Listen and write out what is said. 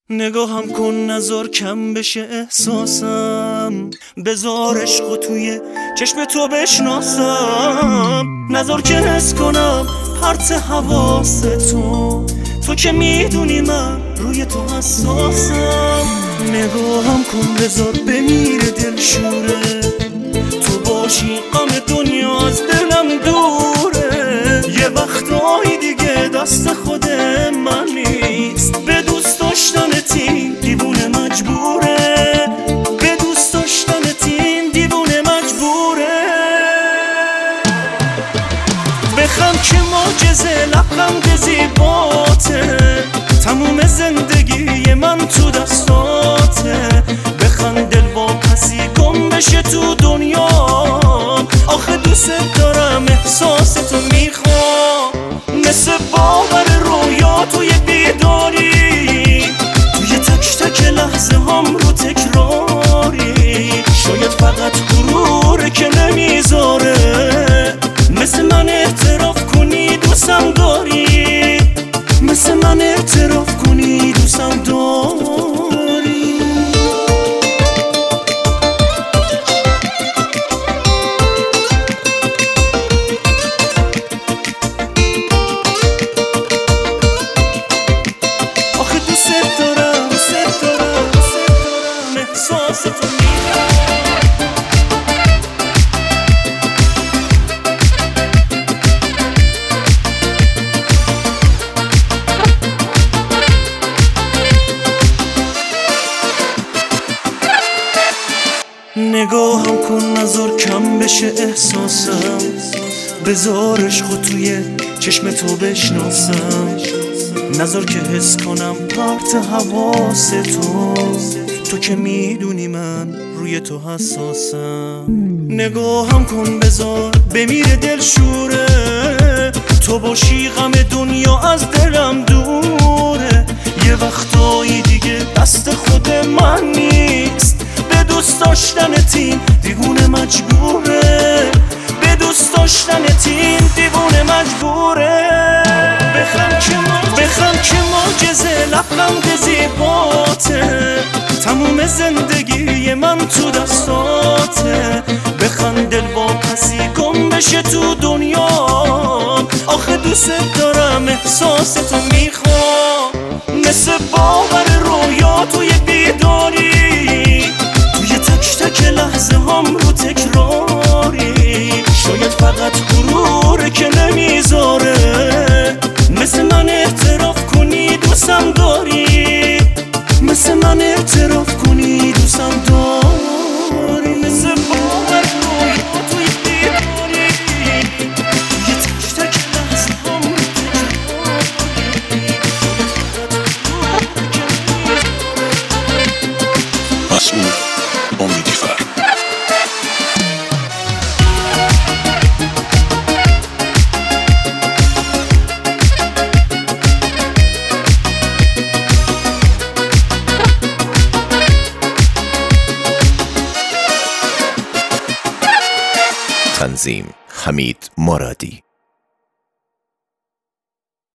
نگاهم کن نذار کم بشه احساسم، بذار عشقو توی چشم تو بشناسم. نذار که حس کنم پرت حواس تو که میدونی من روی تو حساسم. نگاهم کن بذار بمیره دلشوره، تو باشی غم دنیا از دلم دوره. یه وقتایی دیگه دست خود من نیست، به دوست داشتنت این دیوونه مجبوره، به دوست داشتنت این دیوونه مجبوره. بخم که معجزه لبخند زیباته، تموم زندگی من تو دستاته. بخند دل واپسی گم بشه تو دنیا، آخه دوست دارم احساس تو میخوام. مثل باور رویا توی بیداری، توی تک تک لحظه هم رو تکراری. شاید فقط غروره که نمیذاره مثل من اعتراف کنی دوستم داری، مثل من اعتراف کنی دوستم داری. آخه دوست دارم احساس تو میدم. نگاهم کن نذار کم بشه احساسم، بذار عشقو توی چشم تو بشناسم. نذار که حس کنم پرت حواس تو که میدونی من روی تو حساسم. نگاهم کن بذار بمیره دلشوره، تو باشی غم دنیا از دلم دوره. یه وقتایی دیگه دست خود من نیست، به دوست داشتنت این دیوونه مجبوره، به دوست داشتنت این دیوونه مجبوره. بخم که معجزه لبخند زیباته، تموم زندگی من تو دستاته. بخند دل واپسی گم بشه تو دنیا، آخه دوست دارم احساس تو میخوام. مثل باور رویا توی بیداری، توی تک تک لحظه هم رو تکراری. شاید فقط غروره که نمیذاره مثل من اعتراف کنی دوستم داری، مثل من اعتراف کنی دوستم داری. مثل باور رویا توی بیداری، توی تک تک لحظه هم رو تکراری. مسئول امیدی فرد. تنظیم حمید مرادی.